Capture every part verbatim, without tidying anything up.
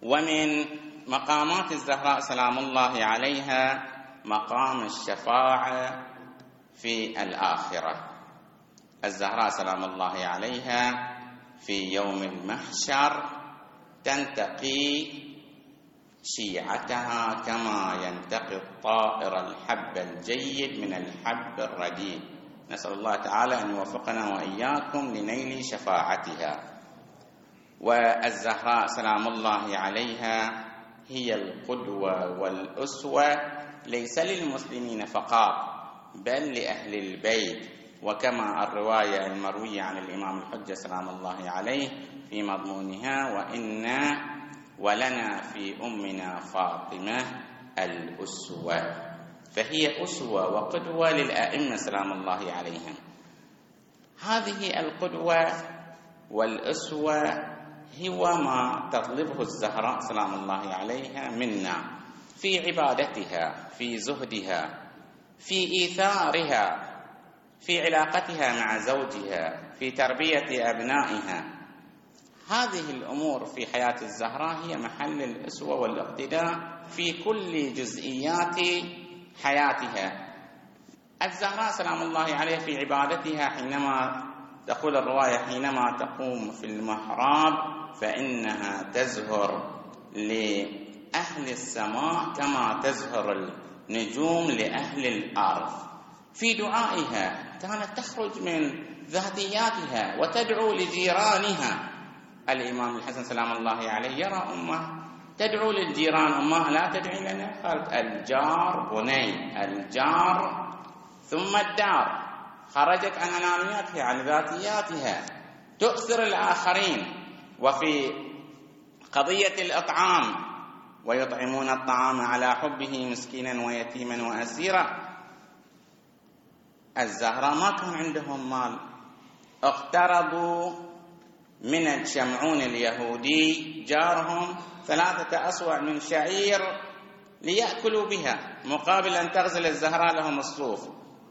ومن مقامات الزهراء سلام الله عليها مقام الشفاعة في الآخرة. الزهراء سلام الله عليها في يوم المحشر تنتقي شيعتها كما ينتقي الطائر الحب الجيد من الحب الرديء. نسأل الله تعالى أن يوفقنا وإياكم لنيل شفاعتها. والزهراء سلام الله عليها هي القدوة والأسوة ليس للمسلمين فقط بل لأهل البيت، وكما الرواية المروية عن الإمام الحجة سلام الله عليه في مضمونها: وإنا ولنا في أمنا فاطمة الأسوة. فهي أسوة وقدوة للآئمة سلام الله عليهم. هذه القدوة والأسوة هو ما تطلبه الزهراء سلام الله عليها منا في عبادتها، في زهدها، في إيثارها، في علاقتها مع زوجها، في تربية أبنائها. هذه الأمور في حياة الزهراء هي محل الأسوة والاقتداء في كل جزئيات حياتها. الزهراء سلام الله عليها في عبادتها حينما تقول الرواية حينما تقوم في المحراب فإنها تزهر لأهل السماء كما تزهر النجوم لأهل الأرض. في دعائها كانت تخرج من ذاتياتها وتدعو لجيرانها. الإمام الحسن سلام الله عليه يرى أمه تدعو للجيران، أمه لا تدعي لنا، قالت الجار بني، الجار ثم الدار. خرجت عن أنانيتها عن ذاتياتها، تؤثر الآخرين. وفي قضية الإطعام: ويطعمون الطعام على حبه مسكينا ويتيما وأسيرا. الزهراء ما كان عندهم مال، اقترضوا من الشمعون اليهودي جارهم ثلاثة أصواع من شعير ليأكلوا بها مقابل أن تغزل الزهراء لهم الصوف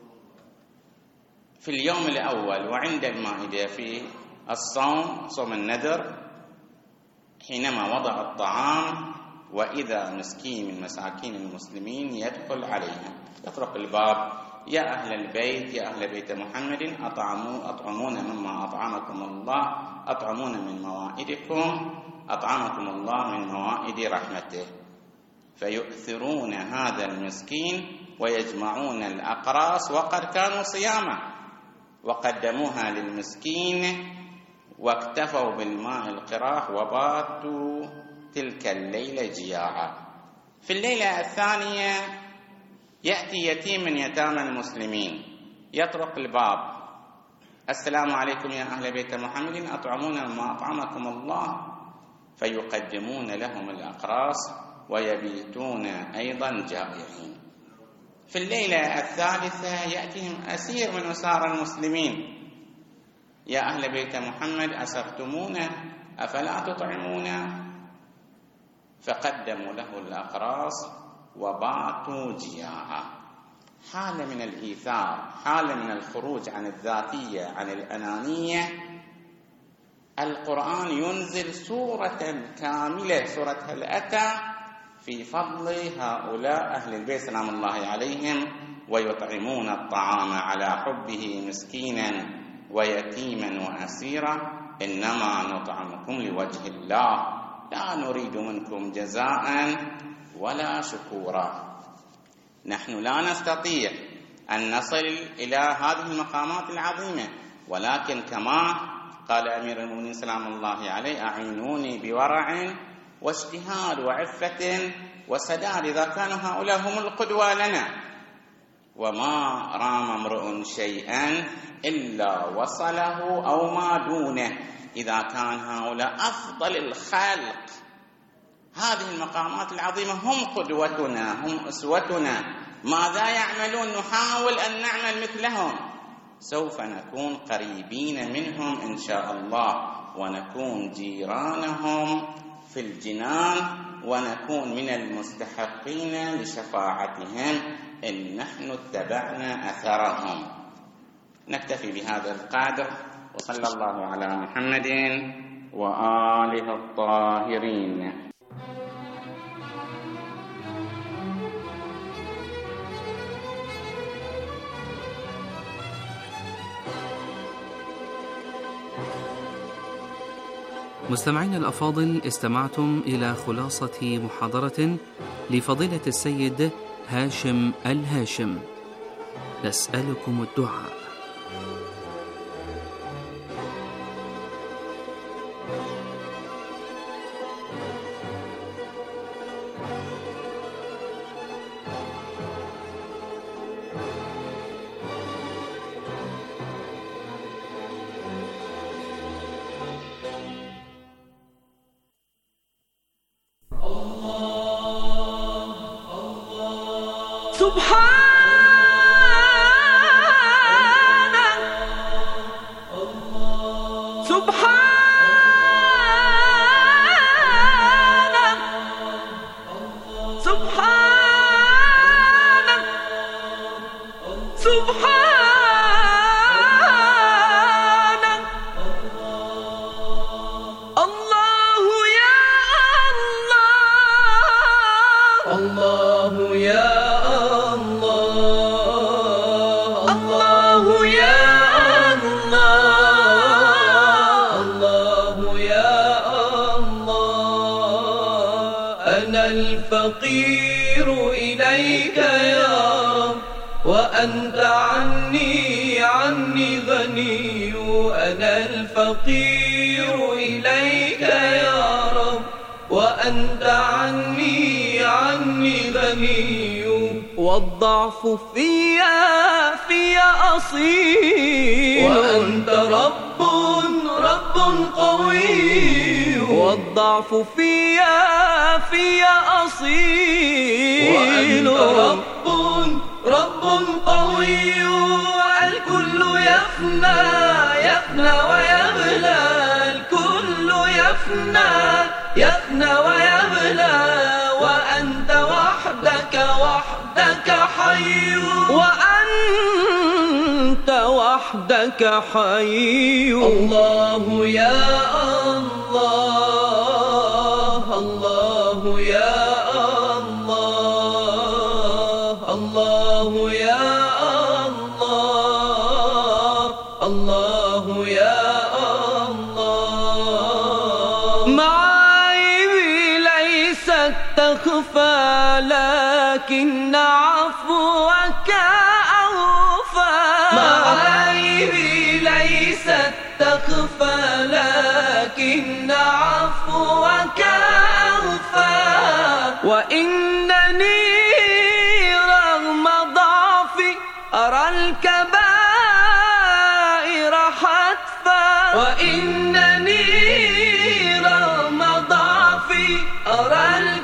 في اليوم الأول وعند المائدة في الصوم، صوم النذر، حينما وضع الطعام وإذا مسكين من مساكين المسلمين يدخل عليهم، يطرق الباب: يا أهل البيت، يا أهل بيت محمد، أطعموا أطعمون مما أطعمكم الله، أطعمون من موائدكم، أطعمكم الله من موائد رحمته. فيؤثرون هذا المسكين ويجمعون الأقراص وقد كانوا صياما وقدموها للمسكين واكتفوا بالماء القراح وباتوا تلك الليلة جياعا. في الليلة الثانية يأتي يتيم من يتامى المسلمين يطرق الباب: السلام عليكم يا أهل بيت محمد، أطعمون ما أطعمكم الله. فيقدمون لهم الأقراص ويبيتون أيضا جائعين. في الليلة الثالثة يأتيهم أسير من أسار المسلمين: يا أهل بيت محمد، أسرتمونا أفلا تطعمونا؟ فقدموا له الأقراص وباتوا جياعا. حالة من الإيثار، حالة من الخروج عن الذاتية، عن الأنانية. القرآن ينزل سورة كاملة، سورة هل أتى، في فضل هؤلاء أهل البيت سلام الله عليهم: ويطعمون الطعام على حبه مسكينا ويتيما وأسيرا إنما نطعمكم لوجه الله لا نريد منكم جزاء ولا شكورا. نحن لا نستطيع أن نصل إلى هذه المقامات العظيمة، ولكن كما قال أمير المؤمنين سلام الله عليه: أعينوني بورع واجتهاد وعفة وسداد إذا كانوا هؤلاء هم القدوة لنا. وما رام امرؤ شيئا إلا وصله أو ما دونه إذا كان هؤلاء أفضل الخلق. هذه المقامات العظيمة هم قدوتنا، هم أسوتنا. ماذا يعملون؟ نحاول أن نعمل مثلهم، سوف نكون قريبين منهم إن شاء الله، ونكون جيرانهم في الجنان، ونكون من المستحقين لشفاعتهم إن نحن اتبعنا أثرهم. نكتفي بهذا القدر، وصلى الله على محمد وآله الطاهرين. مستمعين الأفاضل، استمعتم إلى خلاصة محاضرة لفضيلة السيد هاشم الهاشم. نسألكم الدعاء. الفقير إليك يا رب وأنت عني عني غني. أنا الفقير إليك يا رب وأنت عني عني غني. والضعف فيا فيا أصيل وأنت رب رب قوي. والضعف فيا فيا أصيل وأنت رب رب قوي. الكل يفنى يفنى ويبلى، الكل يفنى يفنى ويبلى، وأنت وحدك وحدك حي، وأنت وحدك حي. الله يا الله، الله يا الله، الله يا الله، الله يا الله. معايبي ليست تخفى لكن عفوك أوفى. معايبي ليست تخفى لكن عفوك أوفى. وإنني رغم ضعفي أرى الكبائر حتفا. وإنني رغم ضعفي أرى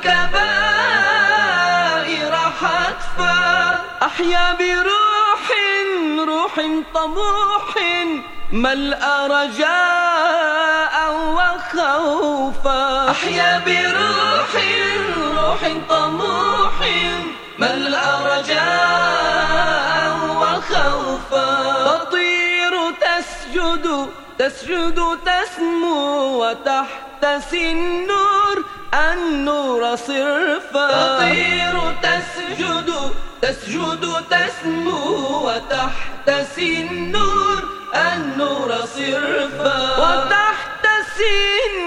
الكبائر حتفا. أحيا بروح روح طموح ملأ رجاء وخوفا. أحيا بروح روح طموح ملأ رجاء وخوفا. تطير تسجد تسجد تسمو وتحتسي النور النور صرفا. تطير تسجد تسجد تسمو وتحتسي النور النور صرفا. وتحتسي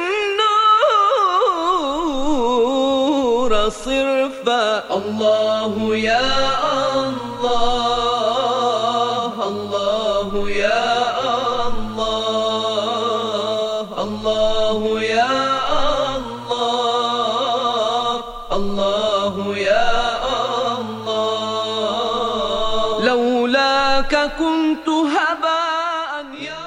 النور صرفا. الله يا الله، الله يا الله، الله يا الله، الله يا الله. لولاك كنت هباء يا.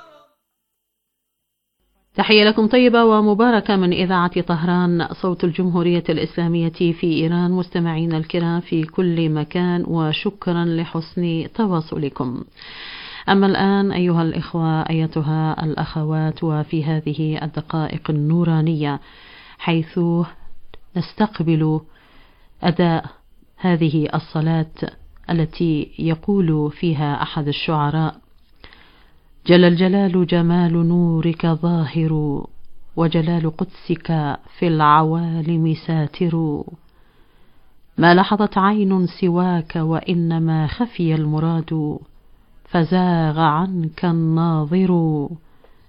تحية لكم طيبة ومباركة من إذاعة طهران صوت الجمهورية الإسلامية في إيران. مستمعين الكرام في كل مكان، وشكرا لحسن تواصلكم. أما الآن أيها الإخوة أيتها الأخوات، وفي هذه الدقائق النورانية حيث نستقبل أداء هذه الصلاة التي يقول فيها أحد الشعراء: جل الجلال جمال نورك ظاهر، وجلال قدسك في العوالم ساتر. ما لحظت عين سواك وإنما خفي المراد، فزاغ عنك الناظر.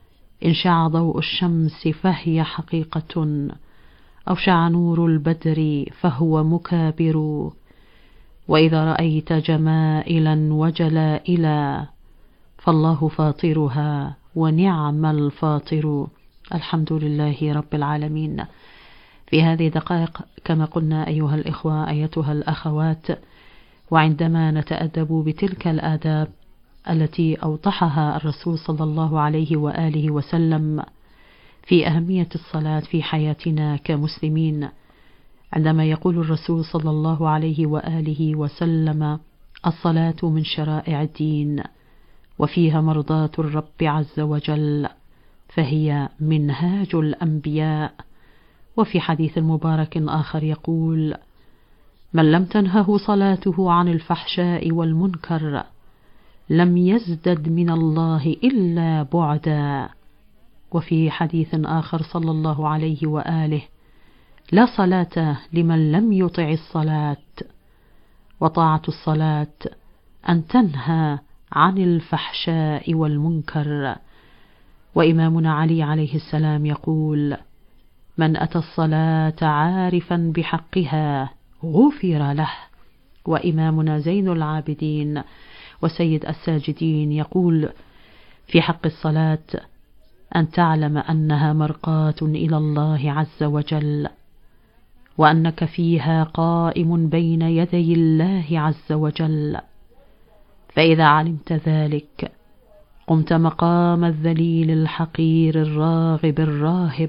إن شاع ضوء الشمس فهي حقيقة، أو شاع نور البدر فهو مكابر. وإذا رأيت جمائلا وجلائلا فالله فاطرها ونعم الفاطر. الحمد لله رب العالمين. في هذه الدقائق كما قلنا أيها الإخوة أيتها الأخوات، وعندما نتأدب بتلك الآداب التي أوضحها الرسول صلى الله عليه وآله وسلم في أهمية الصلاة في حياتنا كمسلمين، عندما يقول الرسول صلى الله عليه وآله وسلم: الصلاة من شرائع الدين وفيها مرضاة الرب عز وجل، فهي منهاج الأنبياء. وفي حديث مبارك آخر يقول: من لم تنهه صلاته عن الفحشاء والمنكر لم يزدد من الله إلا بعدا. وفي حديث آخر صلى الله عليه وآله: لا صلاة لمن لم يطع الصلاة. وطاعة الصلاة أن تنهى عن الفحشاء والمنكر. وإمامنا علي عليه السلام يقول: من أتى الصلاة عارفا بحقها غفر له. وإمامنا زين العابدين وسيد الساجدين يقول في حق الصلاة: أن تعلم أنها مرقاة إلى الله عز وجل، وأنك فيها قائم بين يدي الله عز وجل. فإذا علمت ذلك قمت مقام الذليل الحقير الراغب الراهب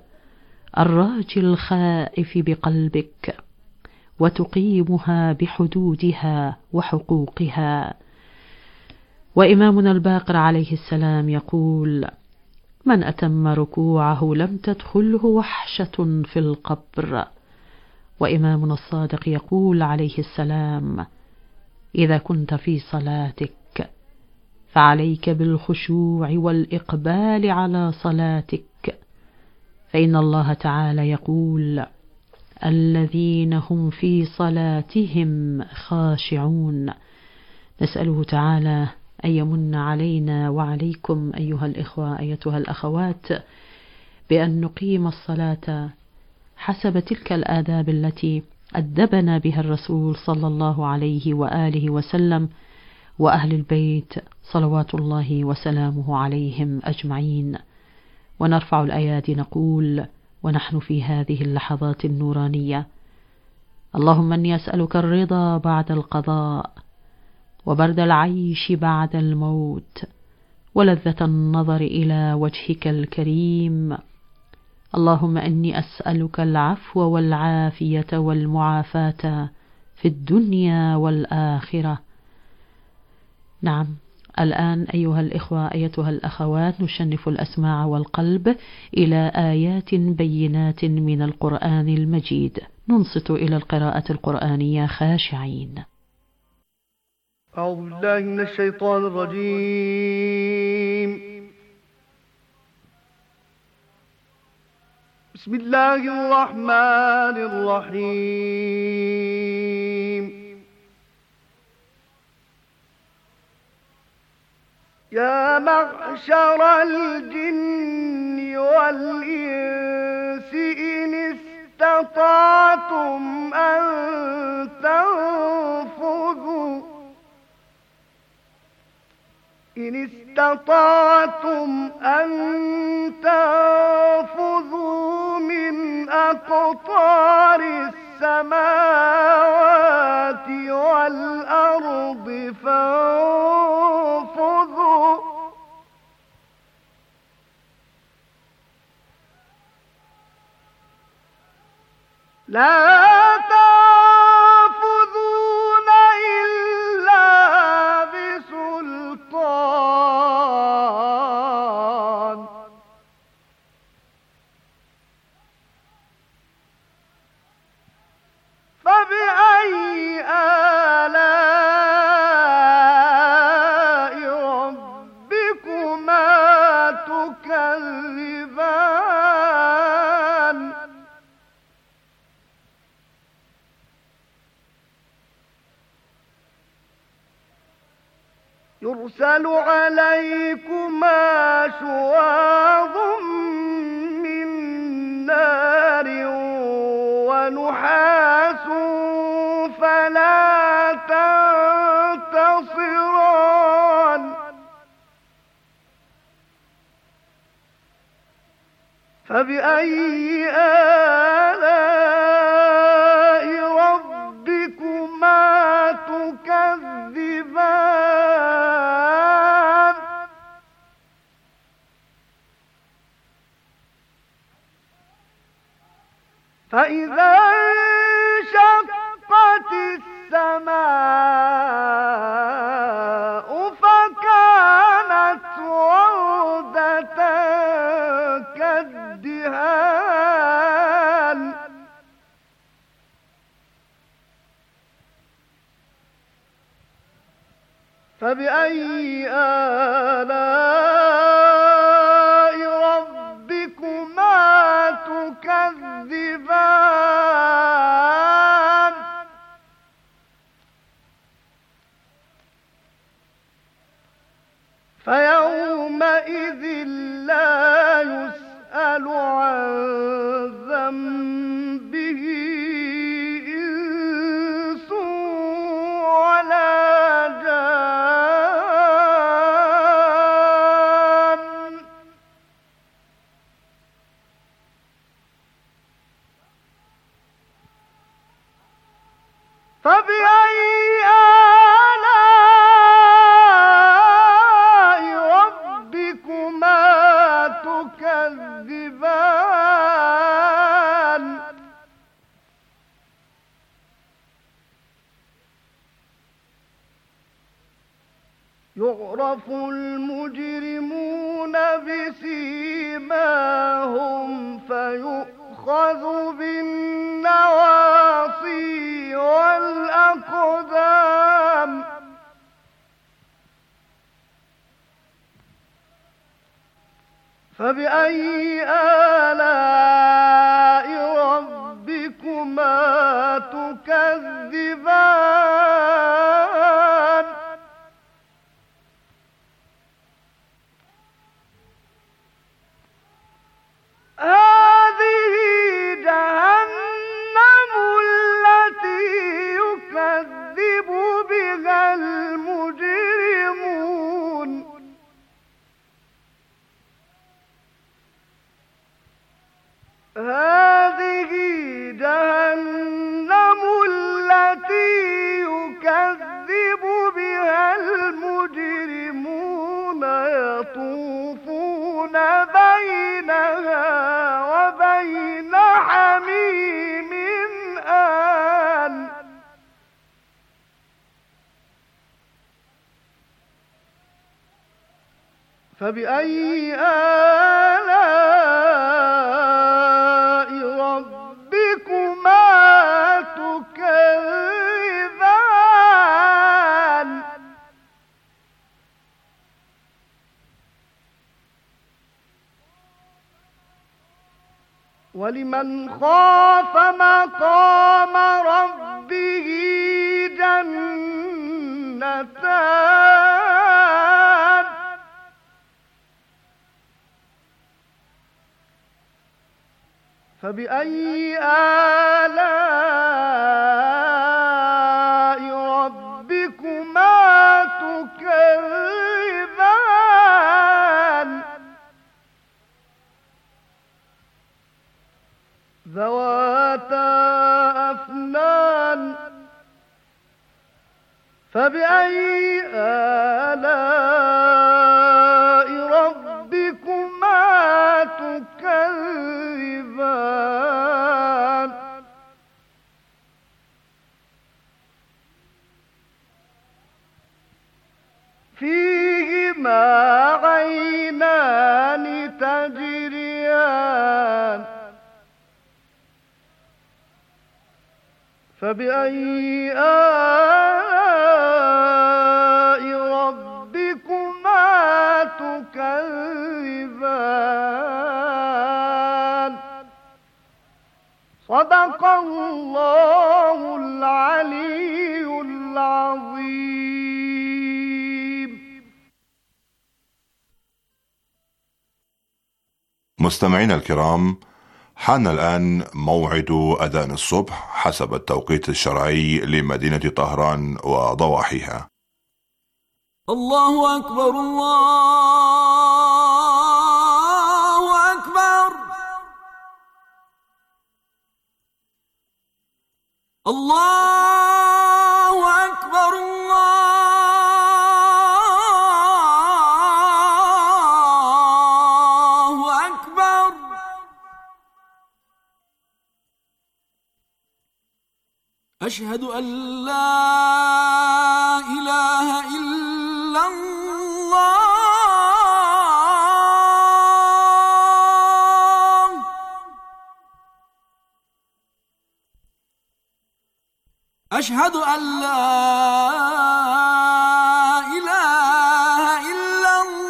الراجي الخائف بقلبك، وتقيمها بحدودها وحقوقها. وإمامنا الباقر عليه السلام يقول: من أتم ركوعه لم تدخله وحشة في القبر. وإمامنا الصادق يقول عليه السلام: إذا كنت في صلاتك فعليك بالخشوع والإقبال على صلاتك، فإن الله تعالى يقول: الذين هم في صلاتهم خاشعون. نسأله تعالى أن يمن علينا وعليكم أيها الإخوة أيتها الأخوات بأن نقيم الصلاة حسب تلك الآداب التي أدبنا بها الرسول صلى الله عليه وآله وسلم وأهل البيت صلوات الله وسلامه عليهم أجمعين. ونرفع الأيادي نقول ونحن في هذه اللحظات النورانية: اللهم إني أسألك الرضا بعد القضاء، وبرد العيش بعد الموت، ولذة النظر إلى وجهك الكريم. اللهم إني أسألك العفو والعافية والمعافاة في الدنيا والآخرة. نعم، الآن أيها الإخوة أيتها الأخوات نشنف الأسماع والقلب إلى آيات بينات من القرآن المجيد، ننصت إلى القراءة القرآنية خاشعين. أعوذ بالله من الشيطان الرجيم. بسم الله الرحمن الرحيم. يا معشر الجن والإنس إن استطعتم أن تنفذوا إن استطعتم أن تنفذوا من أقطار السماوات والأرض فانفذوا لا تنفذون إلا بسلطان فبأي آلاء ربكما تكذبان يرسل عليكما شواظ من نار ونحاس فلا تنتصران فبأي آلاء ربكما تكذبان فإذا انشقت السماء فكانت وردة كالدهان فبأي آلاء ربكما تكذبان فيومئذ لا يسأل عن ذنبه إنس ولا جان فبأي آلاء ربكما تكذبان يعرف المجرمون بسيماهم فيؤخذ بالنواصي والأقدام فبأي آلاء ربكما تكذبان هذه جهنم التي يكذب بها المجرمون هذه جهنم التي يكذب بها المجرمون يطوفون بينها وبين حميم آن فبأي آلاء ربكما تكذبان ولمن خاف مقام ربه جنتان فبأي آلاء ربكما تكذبان ذواتا أفنان فبأي آلاء ربكما تكذبان فيهما عينان تجريان فبأي آلاء ربكما تكذبان صدق الله العلي العظيم. مستمعينا الكرام، حان الآن موعد أذان الصبح حسب التوقيت الشرعي لمدينة طهران وضواحيها. الله أكبر، الله أكبر، الله أكبر، الله أكبر. أشهد أن لا إله إلا الله. أشهد أن لا إله إلا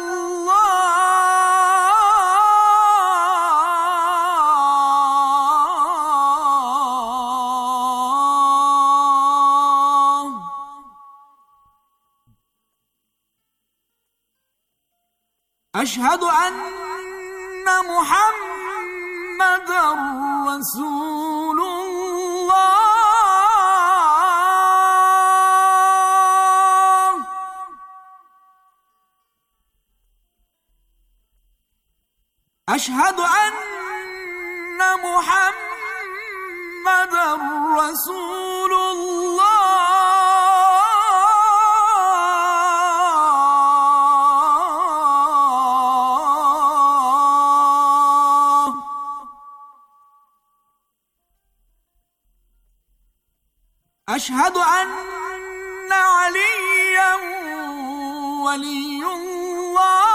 الله. أشهد أن محمدًا رسول الله. أشهد أن محمدًا رسول الله. أشهد أن عليًّا ولي الله.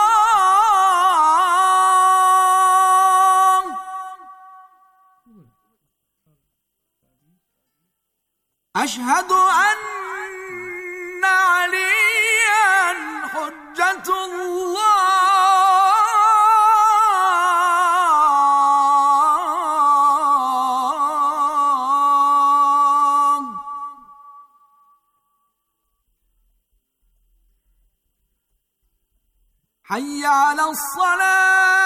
أشهد أن عليًّا حجة الله. حي على الصلاة.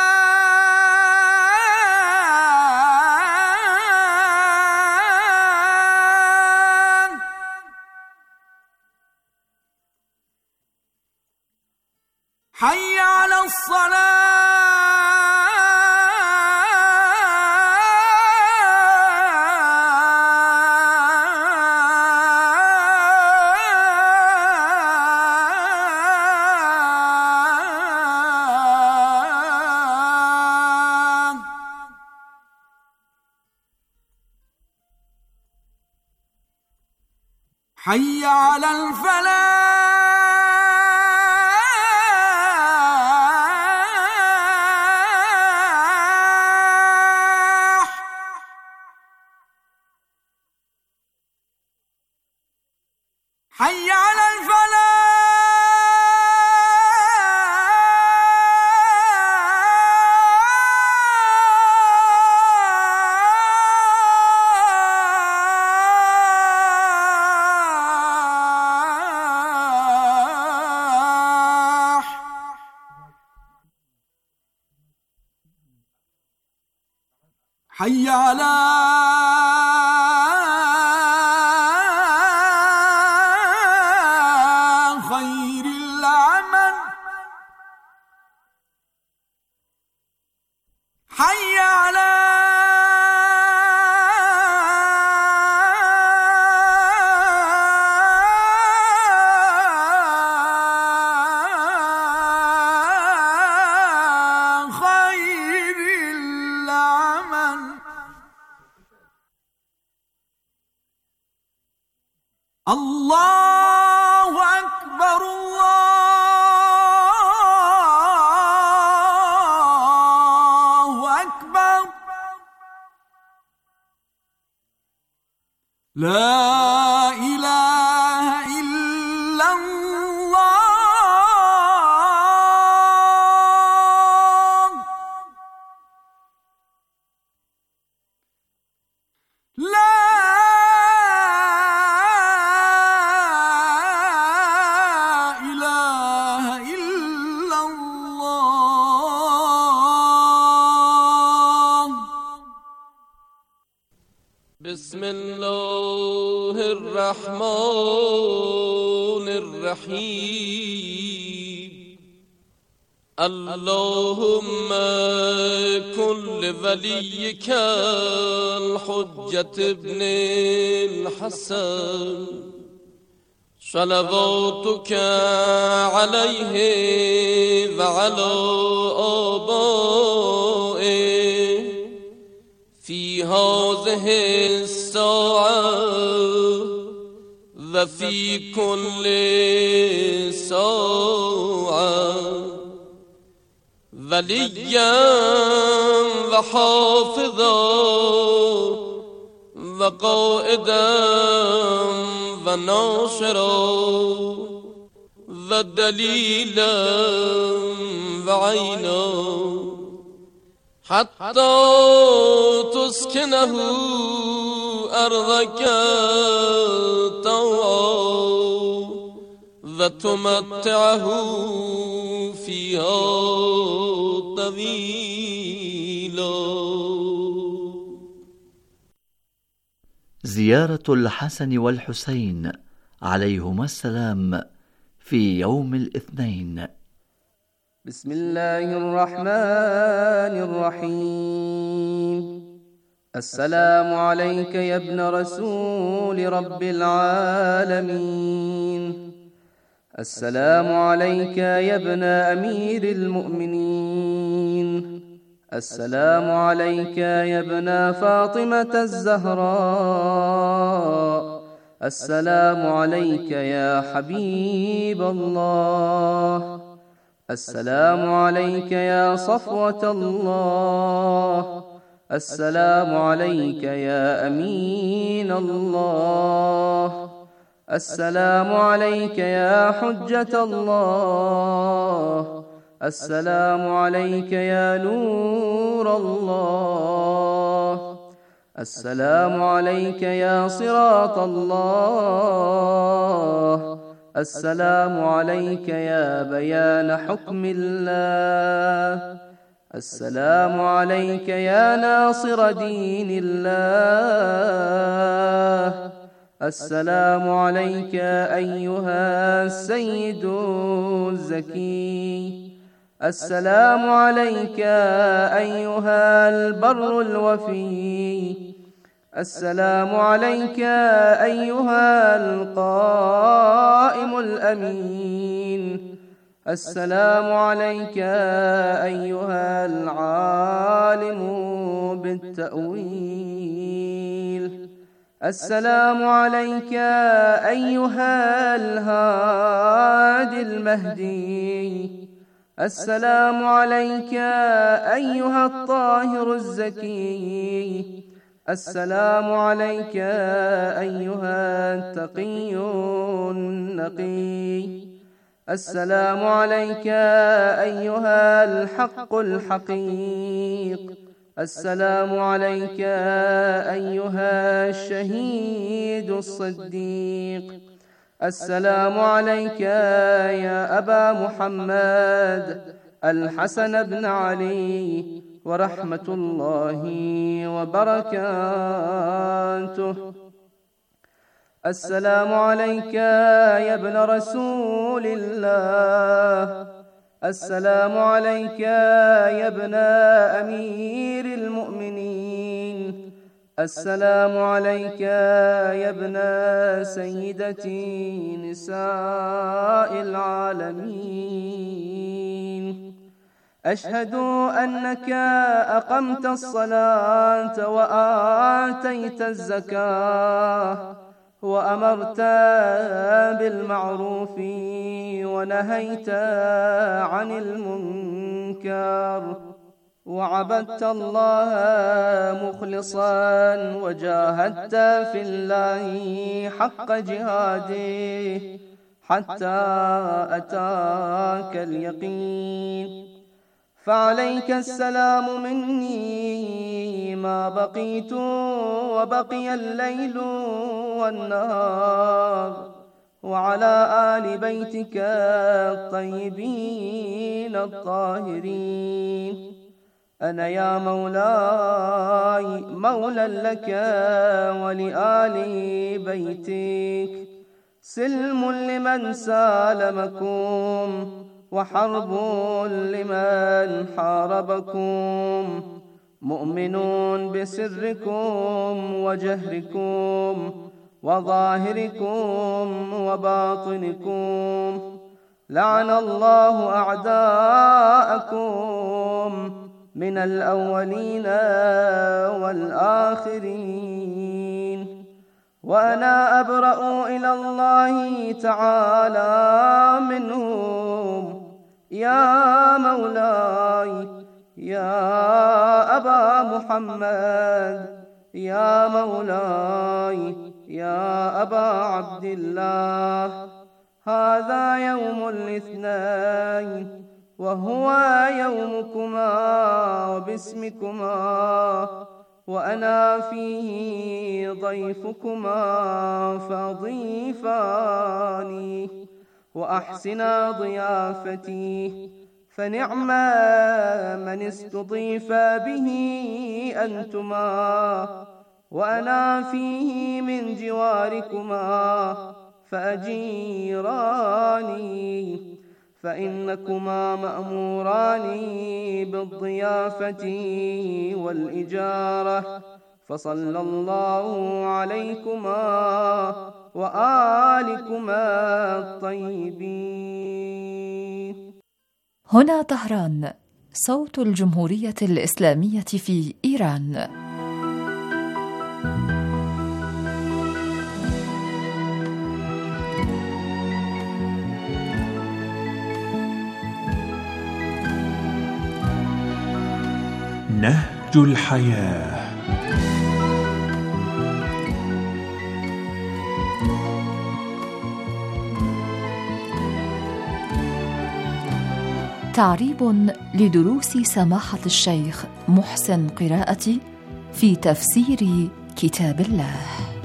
حي على الصلاة. حي على الفلاح. حي على الفلاح. حي على خير العمل. حي على خير العمل. الله أكبر، الله أكبر. لا إله إلا الله. لا إله إلا الله. بسم الله الرحمن الرحيم. اللهم كن لوليك الحجة ابن الحسن صلواتك عليه وعلى آبائه في هذه الساعة وفي كل ساعة وليا وحافظا وقائدا وناصرا ودليلا وعينا حتى تسكنه أرضك طوعا وتمتعه فيها طويلا. زيارة الحسن والحسين عليهما السلام في يوم الاثنين. بسم الله الرحمن الرحيم. السلام عليك يا ابن رسول رب العالمين. السلام عليك يا ابن أمير المؤمنين. السلام عليك يا ابن فاطمة الزهراء. السلام عليك يا حبيب الله. السلام عليك يا صفوة الله. السلام عليك يا أمين الله. السلام عليك يا حجة الله. السلام عليك يا نور الله. السلام عليك يا صراط الله. السلام عليك يا بيان حكم الله. السلام عليك يا ناصر دين الله. السلام عليك أيها السيد الزكي. السلام عليك أيها البر الوفي. السلام عليك أيها القائم الأمين. السلام عليك أيها العالم بالتأويل. السلام عليك أيها الهادي المهدي. السلام عليك أيها الطاهر الزكي. السلام عليك أيها التقي النقي. السلام عليك أيها الحق الحقيق. السلام عليك أيها الشهيد الصديق. السلام عليك يا أبا محمد الحسن بن علي ورحمة الله وبركاته. السلام عليك يا ابن رسول الله. السلام عليك يا ابن أمير المؤمنين. السلام عليك يا ابن سيدتي نساء العالمين. أشهد أنك أقمت الصلاة وآتيت الزكاة وأمرت بالمعروف ونهيت عن المنكر وعبدت الله مخلصا وجاهدت في الله حق جهاده حتى أتاك اليقين. فعليك السلام مني ما بقيت وبقي الليل والنهار، وعلى آل بيتك الطيبين الطاهرين. أنا يا مولاي مولى لك ولآل بيتك، سلم لمن سالمكم وحرب لمن حاربكم، مؤمنون بسركم وجهركم وظاهركم وباطنكم، لعن الله أعداءكم من الأولين والآخرين، وأنا أبرأ إلى الله تعالى منهم يا مولاي يا أبا محمد، يا مولاي يا أبا عبد الله. هذا يوم الاثنين وهو يومكما وباسمكما، وأنا فيه ضيفكما فضيفاني، وأحسنا ضيافتي، فنعم من استضيف به أنتما، وأنا فيه من جواركما فأجيراني، فإنكما مأموران بالضيافة والإجارة، فصلى الله عليكما وآلكما الطيبين. هنا طهران، صوت الجمهورية الإسلامية في إيران. نهج الحياة. تعريب لدروس سماحة الشيخ محسن قراءتي في تفسير كتاب الله.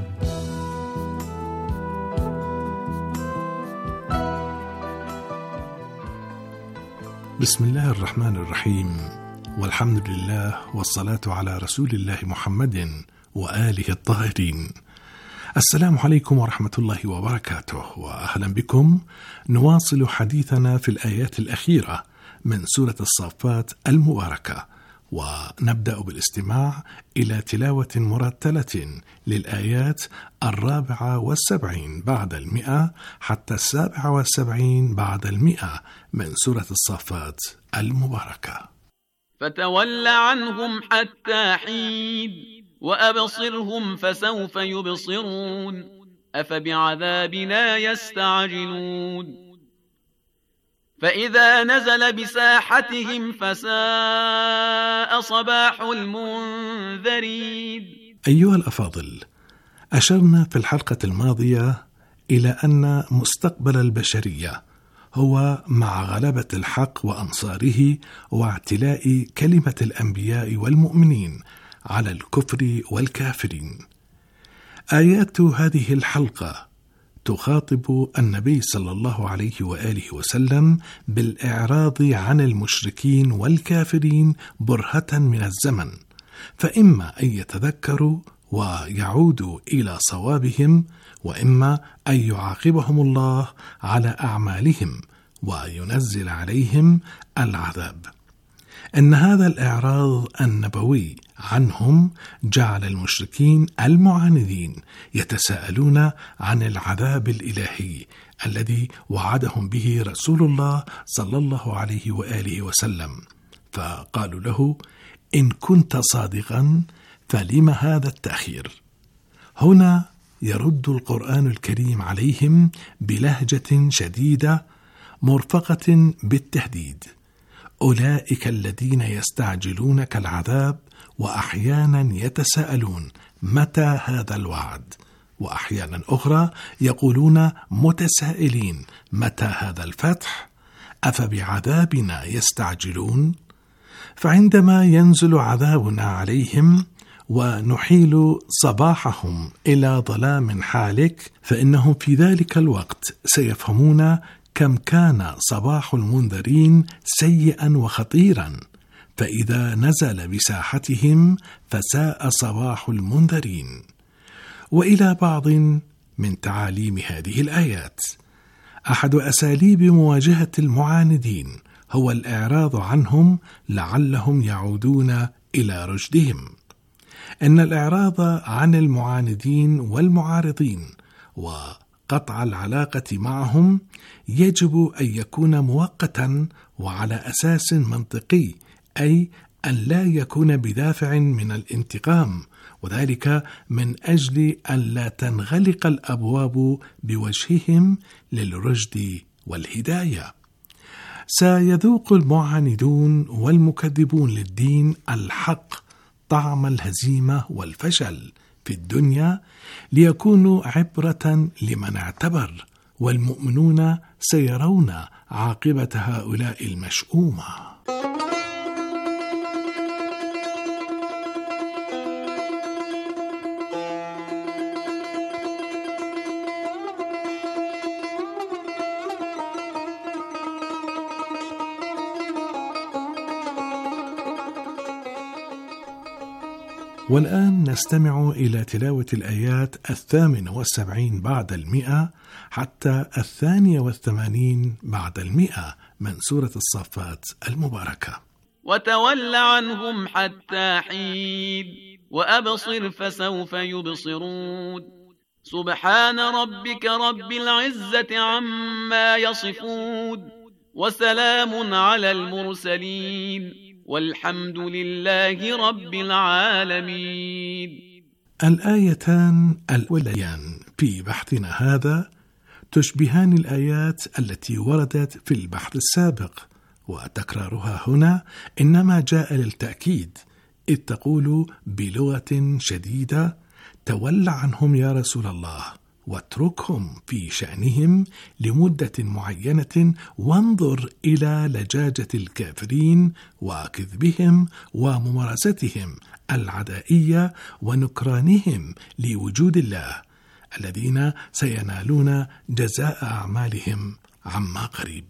بسم الله الرحمن الرحيم، والحمد لله والصلاة على رسول الله محمد وآله الطاهرين. السلام عليكم ورحمة الله وبركاته، وأهلا بكم. نواصل حديثنا في الآيات الأخيرة من سورة الصافات المباركة، ونبدأ بالاستماع إلى تلاوة مرتلة للآيات الرابعة والسبعين بعد المئة حتى السابعة والسبعين بعد المئة من سورة الصافات المباركة. فتول عنهم حتى حين وأبصرهم فسوف يبصرون أفبعذابنا يستعجلون فإذا نزل بساحتهم فساء صباح المنذرين. أيها الأفاضل، أشرنا في الحلقة الماضية إلى أن مستقبل البشرية هو مع غلبة الحق وأنصاره واعتلاء كلمة الأنبياء والمؤمنين على الكفر والكافرين. آيات هذه الحلقة تخاطب النبي صلى الله عليه وآله وسلم بالإعراض عن المشركين والكافرين برهة من الزمن، فإما أن يتذكروا ويعودوا إلى صوابهم، وإما أن يعاقبهم الله على أعمالهم وينزل عليهم العذاب. إن هذا الإعراض النبوي عنهم جعل المشركين المعاندين يتساءلون عن العذاب الإلهي الذي وعدهم به رسول الله صلى الله عليه وآله وسلم، فقالوا له: إن كنت صادقا فلم هذا التأخير؟ هنا يرد القرآن الكريم عليهم بلهجة شديدة مرفقة بالتهديد: أولئك الذين يستعجلونك العذاب وأحيانا يتساءلون متى هذا الوعد، وأحيانا أخرى يقولون متسائلين متى هذا الفتح، أفبعذابنا يستعجلون؟ فعندما ينزل عذابنا عليهم ونحيل صباحهم إلى ظلام حالك، فإنهم في ذلك الوقت سيفهمون كم كان صباح المنذرين سيئا وخطيرا، فإذا نزل بساحتهم فساء صباح المنذرين. وإلى بعض من تعاليم هذه الآيات: أحد أساليب مواجهة المعاندين هو الإعراض عنهم لعلهم يعودون إلى رشدهم. إن الإعراض عن المعاندين والمعارضين وقطع العلاقة معهم يجب أن يكون مؤقتا وعلى أساس منطقي، أي أن لا يكون بدافع من الانتقام، وذلك من أجل أن لا تنغلق الأبواب بوجههم للرشد والهداية. سيذوق المعاندون والمكذبون للدين الحق طعم الهزيمة والفشل في الدنيا ليكونوا عبرة لمن اعتبر، والمؤمنون سيرون عاقبة هؤلاء المشؤومة. والآن نستمع إلى تلاوة الآيات الثامنة والسبعين بعد المئة حتى الثانية والثمانين بعد المئة من سورة الصافات المباركة. وتول عنهم حتى حين وأبصر فسوف يبصرون. سبحان ربك رب العزة عما يصفون وسلام على المرسلين والحمد لله رب العالمين. الآيتان الأوليان في بحثنا هذا تشبهان الآيات التي وردت في البحث السابق، وتكرارها هنا إنما جاء للتأكيد، إذ تقول بلغة شديدة: تول عنهم يا رسول الله واتركهم في شأنهم لمدة معينة، وانظر إلى لجاجة الكافرين وكذبهم وممارستهم العدائية ونكرانهم لوجود الله، الذين سينالون جزاء أعمالهم عما قريب.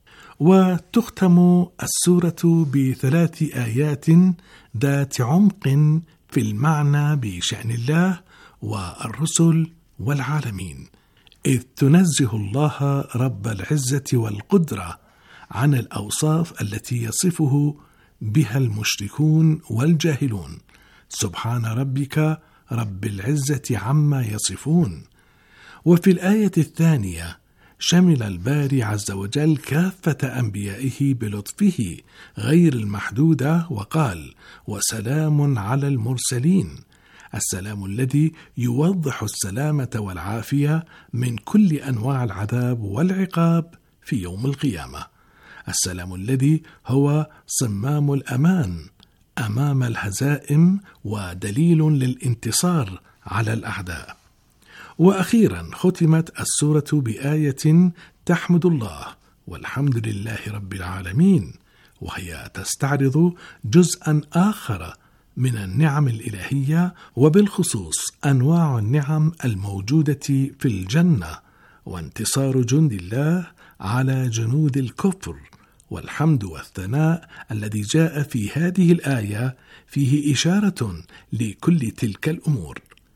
وتختم السورة بثلاث آيات ذات عمق في المعنى بشأن الله والرسل والعالمين، إذ تنزه الله رب العزة والقدرة عن الأوصاف التي يصفه بها المشركون والجاهلون. سبحان ربك رب العزة عما يصفون. وفي الآية الثانية شمل الباري عز وجل كافة أنبيائه بلطفه غير المحدودة وقال: وسلام على المرسلين، السلام الذي يوضح السلامة والعافية من كل أنواع العذاب والعقاب في يوم القيامة، السلام الذي هو صمام الأمان أمام الهزائم ودليل للانتصار على الأعداء. وأخيرا ختمت السورة بآية تحمد الله والحمد لله رب العالمين، وهي تستعرض جزءا آخر من النعم الإلهية، وبالخصوص أنواع النعم الموجودة في الجنة وانتصار جند الله على جنود الكفر. والحمد والثناء الذي جاء في هذه الآية فيه إشارة لكل تلك الأمور.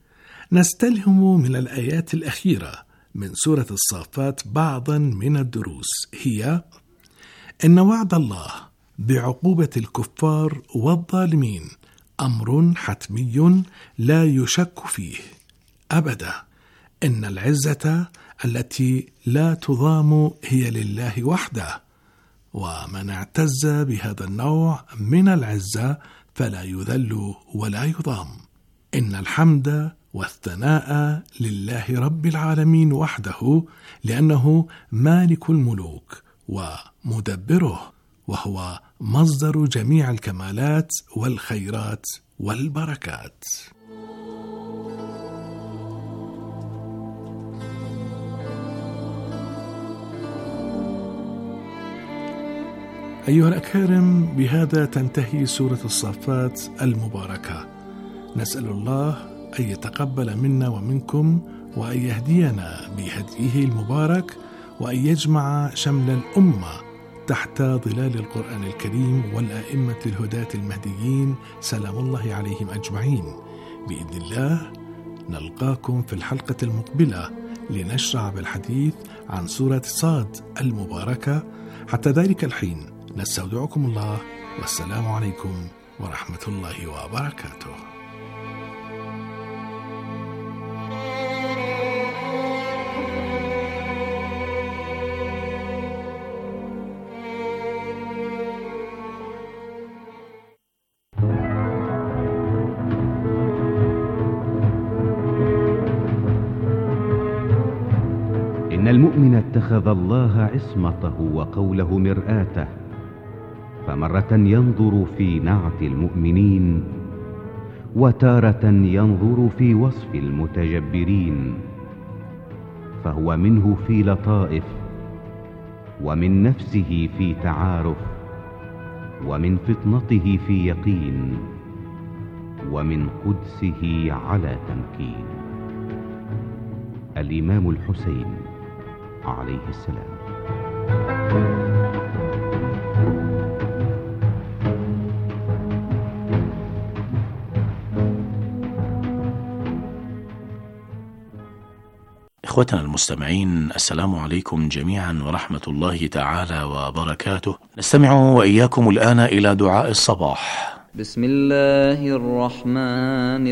نستلهم من الآيات الأخيرة من سورة الصافات بعضا من الدروس، هي إن وعد الله بعقوبة الكفار والظالمين أمر حتمي لا يشك فيه أبدا. إن العزة التي لا تضام هي لله وحده، ومن اعتز بهذا النوع من العزة فلا يذل ولا يضام. إن الحمد والثناء لله رب العالمين وحده، لأنه مالك الملوك ومدبره، وهو مصدر جميع الكمالات والخيرات والبركات. أيها الأكارم، بهذا تنتهي سورة الصافات المباركة. نسأل الله أن يتقبل منا ومنكم، وأن يهدينا بهديه المبارك، وأن يجمع شمل الأمة تحت ظلال القرآن الكريم والأئمة الهداة المهديين سلام الله عليهم أجمعين. بإذن الله نلقاكم في الحلقة المقبلة لنشرع بالحديث عن سورة صاد المباركة. حتى ذلك الحين نستودعكم الله، والسلام عليكم ورحمة الله وبركاته. إن المؤمن اتخذ الله عصمته وقوله مرآته، فمرة ينظر في نعت المؤمنين، وتارة ينظر في وصف المتجبرين، فهو منه في لطائف، ومن نفسه في تعارف، ومن فطنته في يقين، ومن قدسه على تمكين. الإمام الحسين عليه السلام. إخوتنا المستمعين، السلام عليكم جميعا ورحمة الله تعالى وبركاته. نستمع وإياكم الآن إلى دعاء الصباح. بسم الله الرحمن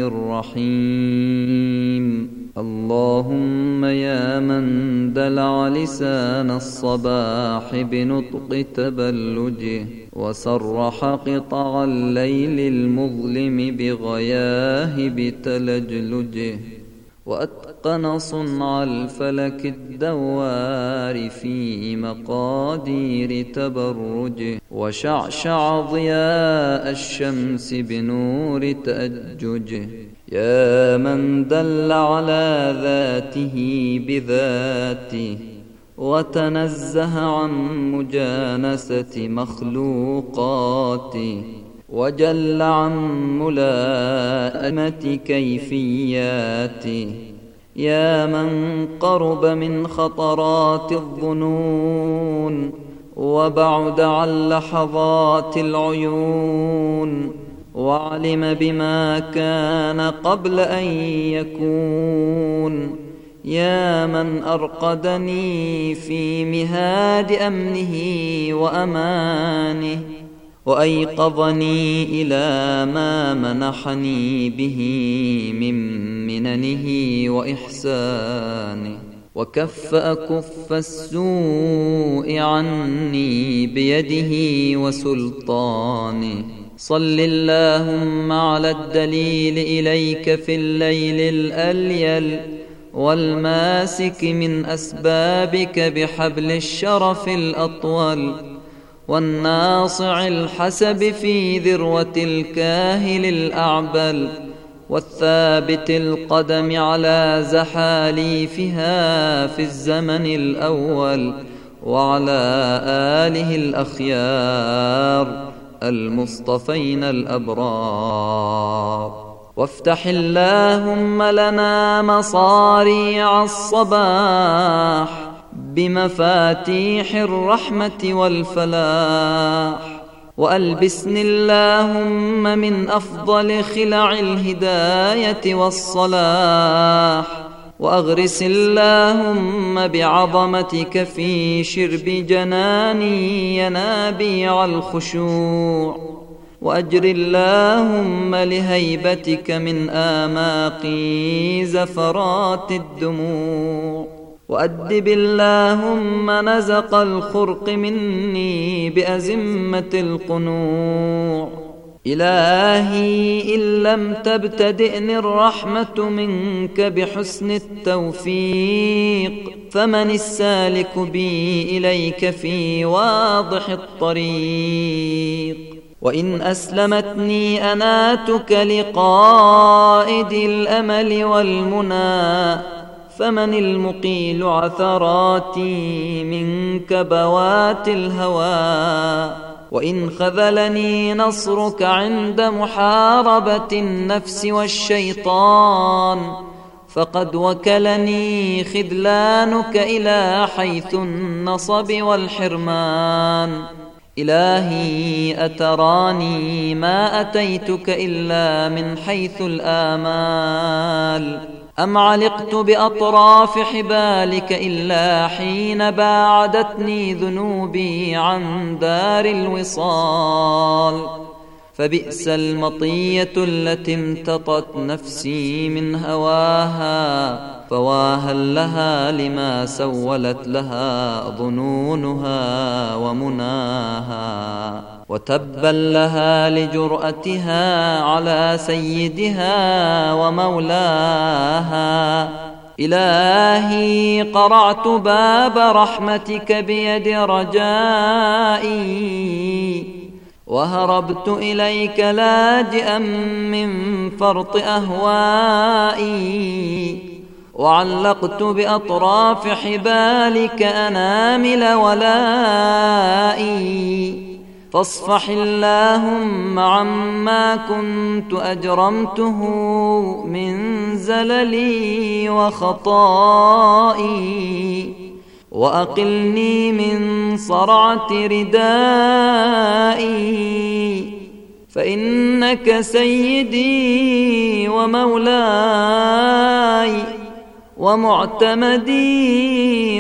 الرحيم. اللهم يا من دلع لسان الصباح بنطق تبلجه، وسرح قطع الليل المظلم بغياهب تلجلجه، وأتقن صنع الفلك الدوار في مقادير تبرجه، وشعشع ضياء الشمس بنور تأججه. يا من دل على ذاته بذاته، وتنزه عن مجانسة مخلوقاته، وجل عن ملائمة كيفياته. يا من قرب من خطرات الظنون، وبعد عن لحظات العيون، وعلم بما كان قبل أن يكون. يا من أرقدني في مهاد أمنه وأمانه، وأيقظني إلى ما منحني به من مننه وإحسانه، وكف أكف السوء عني بيده وسلطانه. صل اللهم على الدليل إليك في الليل الأليل، والماسك من أسبابك بحبل الشرف الأطول، والناصع الحسب في ذروة الكاهل الأعبل، والثابت القدم على زحاليفها في الزمن الأول، وعلى آله الأخيار المصطفين الأبرار. وافتح اللهم لنا مصاريع الصباح بمفاتيح الرحمة والفلاح، وألبسني اللهم من أفضل خلع الهداية والصلاح، وأغرس اللهم بعظمتك في شرب جناني ينابيع الخشوع، وأجر اللهم لهيبتك من آماقي زفرات الدموع، وأدب اللهم نزق الخرق مني بأزمة القنوع. إلهي إن لم تبتدئني الرحمة منك بحسن التوفيق، فمن السالك بي إليك في واضح الطريق. وإن أسلمتني أناتك لقائد الأمل والمنى، فمن المقيل عثراتي من كبوات الهوى. وإن خذلني نصرك عند محاربة النفس والشيطان، فقد وكلني خذلانك إلى حيث النصب والحرمان. إلهي أتراني ما أتيتك إلا من حيث الآمال، أم علقت بأطراف حبالك إلا حين باعدتني ذنوبي عن دار الوصال. فبئس المطية التي امتطت نفسي من هواها، فواها لها لما سولت لها ظنونها ومناها، وتبا لها لجرأتها على سيدها ومولاها. إلهي قرعت باب رحمتك بيد رجائي، وهربت إليك لاجئا من فرط أهوائي، وعلقت بأطراف حبالك أنامل ولائي. فاصفح اللهم عما كنت أجرمته من زللي وخطائي، وأقلني من صرعة ردائي، فإنك سيدي ومولاي ومعتمدي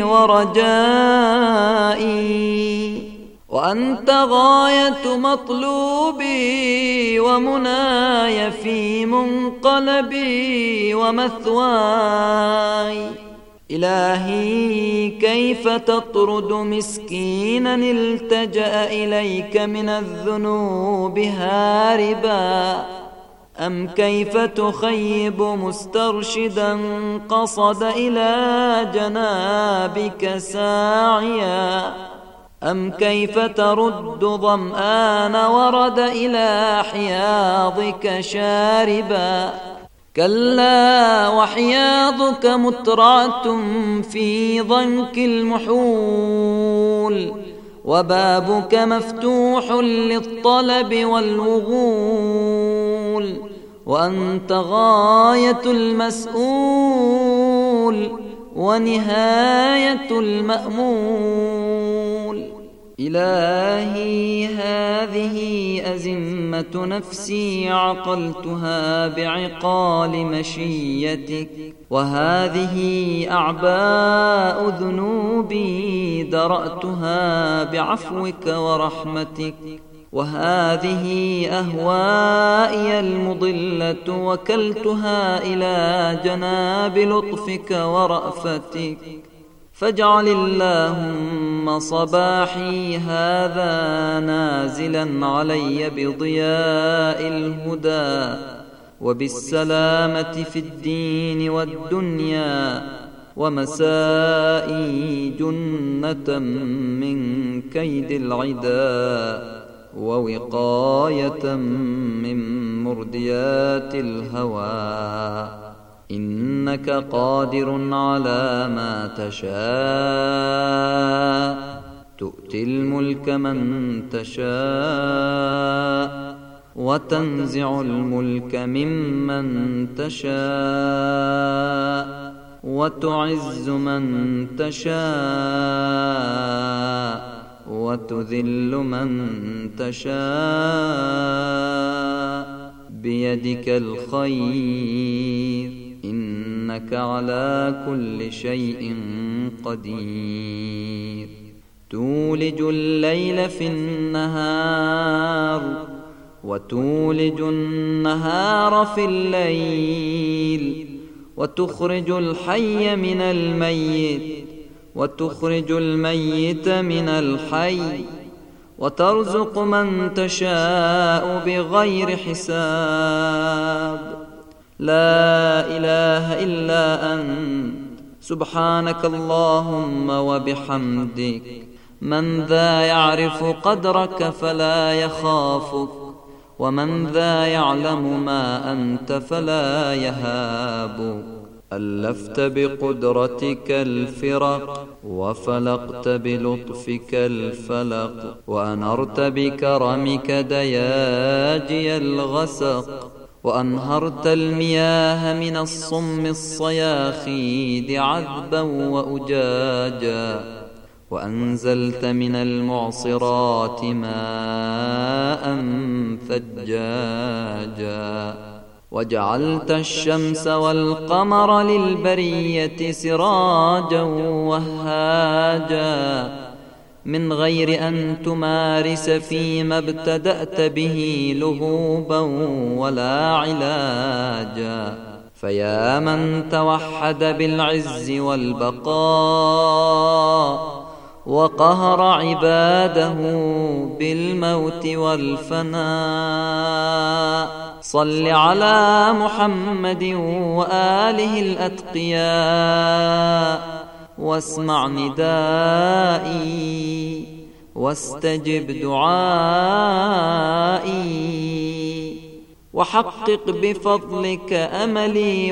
ورجائي، وأنت غاية مطلوبي ومناي في منقلبي ومثواي. إلهي كيف تطرد مسكينا التجأ إليك من الذنوب هاربا، أم كيف تخيب مسترشدا قصد إلى جنابك ساعيا، أم كيف ترد ظمآن ورد إلى حياضك شاربا. كلا وحياضك مترعة في ضنك المحول، وبابك مفتوح للطلب والوغول، وأنت غاية المسؤول ونهاية المأمول. إلهي هذه أزمة نفسي عقلتها بعقال مشيتك، وهذه أعباء ذنوبي درأتها بعفوك ورحمتك، وهذه أهوائي المضلة وكلتها إلى جناب لطفك ورأفتك. فاجعل اللهم صباحي هذا نازلا علي بضياء الهدى وبالسلامة في الدين والدنيا، ومسائي جنة من كيد العدا، ووقاية من مرديات الهوى. إنك قادر على ما تشاء، تؤتي الملك من تشاء، وتنزع الملك ممن تشاء، وتعز من تشاء، وتذل من تشاء، بيدك الخير، إنك على كل شيء قدير. تولج الليل في النهار، وتولج النهار في الليل، وتخرج الحي من الميت، وتخرج الميت من الحي، وترزق من تشاء بغير حساب. لا إله إلا أنت سبحانك اللهم وبحمدك. من ذا يعرف قدرك فلا يخافك، ومن ذا يعلم ما أنت فلا يهابك. ألفت بقدرتك الفرق، وفلقت بلطفك الفلق، وأنرت بكرمك دياجي الغسق، وأنهرت المياه من الصم الصياخيد عذبا وأجاجا، وأنزلت من المعصرات ماء ثجاجا، وجعلت الشمس والقمر للبرية سراجا وهاجا، من غير أن تمارس فيما ابتدأت به لهوبا ولا علاجا. فيا من توحد بالعز والبقاء وقهر عباده بالموت والفناء، صل على محمد وآله الأتقياء، واسمع ندائي واستجب دعائي، وحقق بفضلك أملي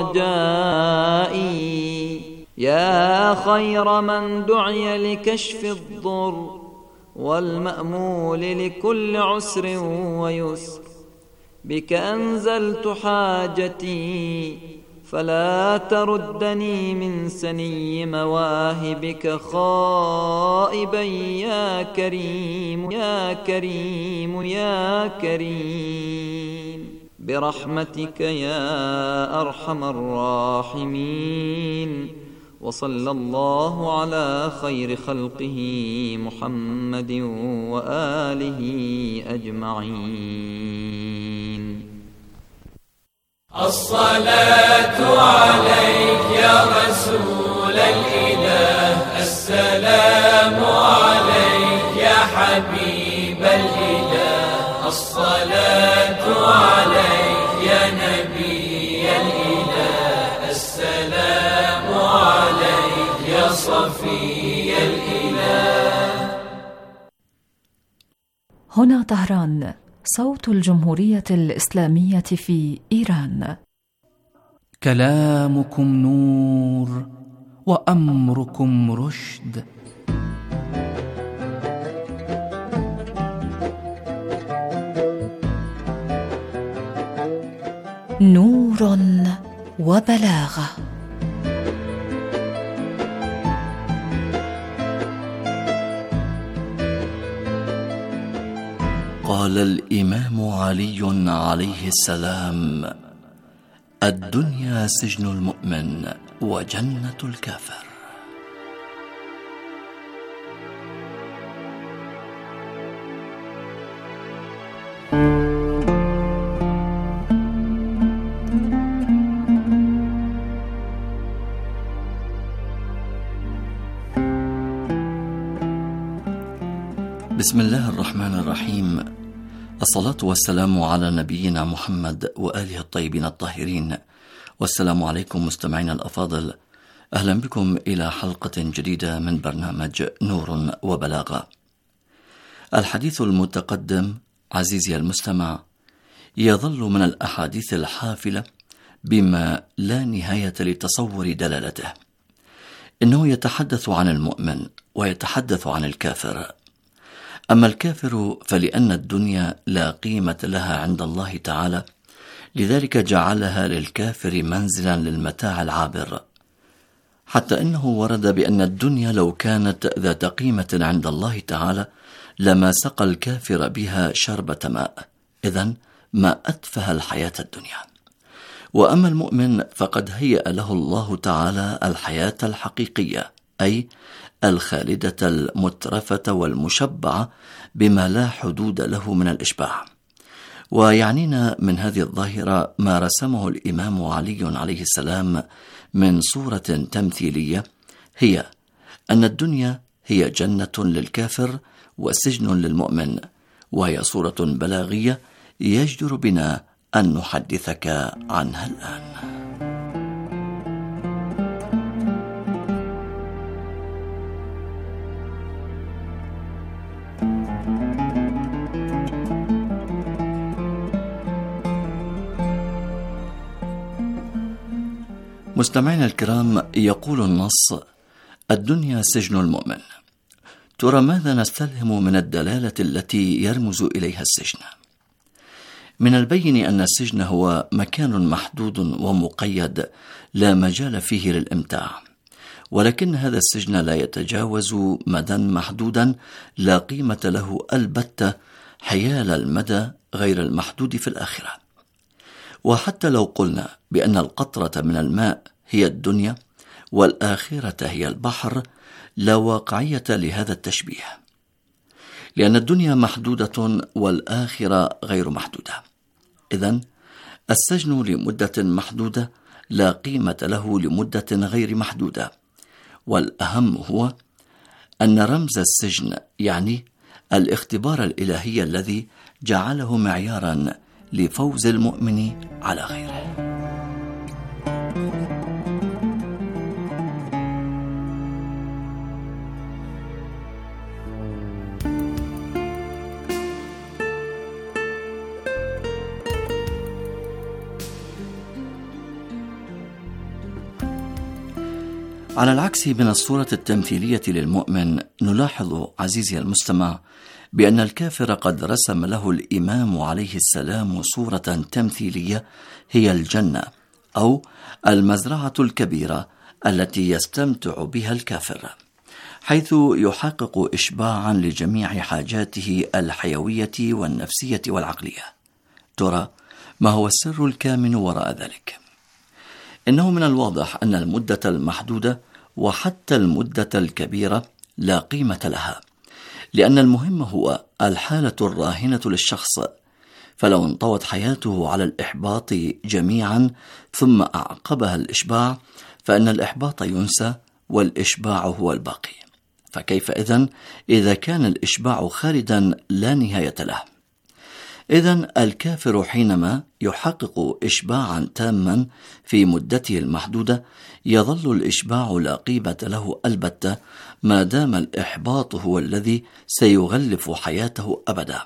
ورجائي، يا خير من دعي لكشف الضر والمأمول لكل عسر ويسر. بك أنزلت حاجتي فلا تردني من سني مواهبك خائبا يا كريم يا كريم يا كريم، برحمتك يا أرحم الراحمين. وصلى الله على خير خلقه محمد وآله أجمعين. الصلاة عليك يا رسول الإله، السلام عليك يا حبيب الإله، الصلاة عليك يا نبي الإله، السلام عليك يا صفي الإله. هنا طهران، صوت الجمهورية الإسلامية في إيران. كلامكم نور وأمركم رشد. نور وبلاغة. قال الإمام علي عليه السلام: الدنيا سجن المؤمن وجنة الكافر. بسم الله الرحمن الرحيم. الصلاة والسلام على نبينا محمد وآله الطيبين الطاهرين، والسلام عليكم مستمعينا الأفاضل. أهلا بكم إلى حلقة جديدة من برنامج نور وبلاغة. الحديث المتقدم عزيزي المستمع يظل من الأحاديث الحافلة بما لا نهاية لتصور دلالته. إنه يتحدث عن المؤمن ويتحدث عن الكافر. أما الكافر فلأن الدنيا لا قيمة لها عند الله تعالى، لذلك جعلها للكافر منزلا للمتاع العابر، حتى إنه ورد بأن الدنيا لو كانت ذات قيمة عند الله تعالى لما سقى الكافر بها شربة ماء. إذن ما أتفه الحياة الدنيا. وأما المؤمن فقد هيأ له الله تعالى الحياة الحقيقية، أي الخالدة المترفة والمشبعة بما لا حدود له من الإشباع. ويعنينا من هذه الظاهرة ما رسمه الإمام علي عليه السلام من صورة تمثيلية، هي أن الدنيا هي جنة للكافر وسجن للمؤمن، وهي صورة بلاغية يجدر بنا أن نحدثك عنها الآن. مستمعينا الكرام، يقول النص: الدنيا سجن المؤمن. ترى ماذا نستلهم من الدلالة التي يرمز إليها السجن؟ من البين أن السجن هو مكان محدود ومقيد لا مجال فيه للإمتاع، ولكن هذا السجن لا يتجاوز مدى محدودا لا قيمة له البتة حيال المدى غير المحدود في الآخرة. وحتى لو قلنا بأن القطرة من الماء هي الدنيا والآخرة هي البحر، لا واقعية لهذا التشبيه، لأن الدنيا محدودة والآخرة غير محدودة. إذن السجن لمدة محدودة لا قيمة له لمدة غير محدودة. والأهم هو أن رمز السجن يعني الاختبار الإلهي الذي جعله معيارا لفوز المؤمن على غيره. على العكس من الصورة التمثيلية للمؤمن، نلاحظ عزيزي المستمع بأن الكافر قد رسم له الإمام عليه السلام صورة تمثيلية هي الجنة أو المزرعة الكبيرة التي يستمتع بها الكافر، حيث يحقق إشباعا لجميع حاجاته الحيوية والنفسية والعقلية. ترى ما هو السر الكامن وراء ذلك؟ إنه من الواضح أن المدة المحدودة وحتى المدة الكبيرة لا قيمة لها، لأن المهم هو الحالة الراهنة للشخص، فلو انطوت حياته على الإحباط جميعا ثم أعقبها الإشباع فإن الإحباط ينسى والإشباع هو الباقي. فكيف إذن إذا كان الإشباع خالدا لا نهاية له؟ إذن الكافر حينما يحقق إشباعا تاما في مدته المحدودة يظل الإشباع لا قيمة له البتة ما دام الإحباط هو الذي سيغلف حياته أبدا،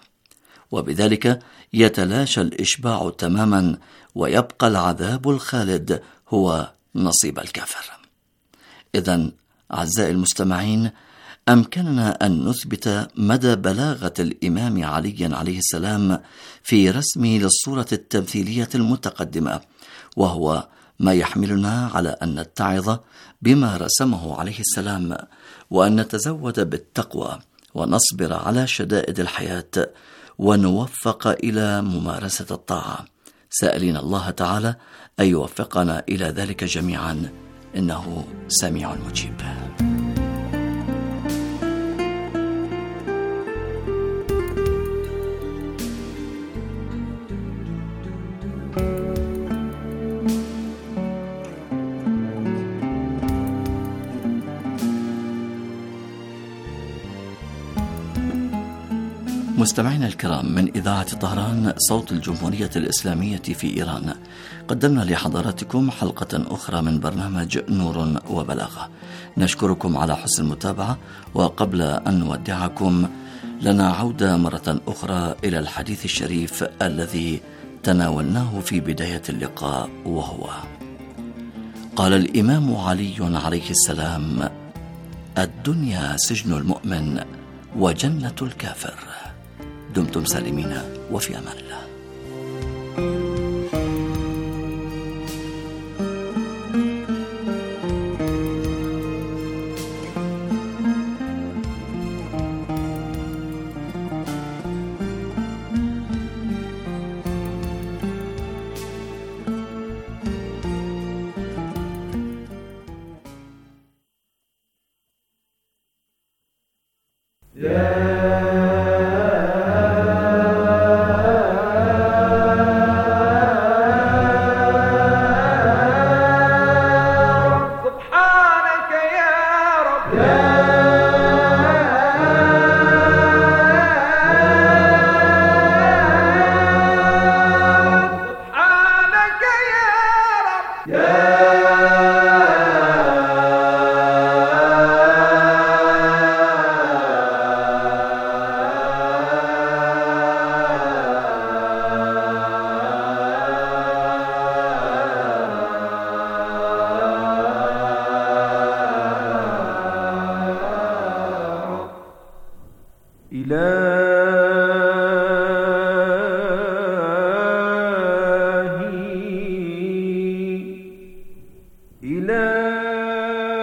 وبذلك يتلاشى الإشباع تماما ويبقى العذاب الخالد هو نصيب الكافر. إذن أعزائي المستمعين، أمكننا أن نثبت مدى بلاغة الإمام علي عليه السلام في رسمه للصورة التمثيلية المتقدمة، وهو ما يحملنا على أن نتعظ بما رسمه عليه السلام، وأن نتزود بالتقوى ونصبر على شدائد الحياة ونوفق إلى ممارسة الطاعة، سائلين الله تعالى أن يوفقنا إلى ذلك جميعا، إنه سميع مجيب. مستمعينا الكرام، من إذاعة طهران صوت الجمهورية الإسلامية في إيران، قدمنا لحضراتكم حلقة أخرى من برنامج نور وبلاغة. نشكركم على حسن المتابعة، وقبل أن نودعكم لنا عودة مرة أخرى إلى الحديث الشريف الذي تناولناه في بداية اللقاء، وهو قال الإمام علي عليه السلام: الدنيا سجن المؤمن وجنة الكافر. دمتم سالمين وفي أمان الله. إلى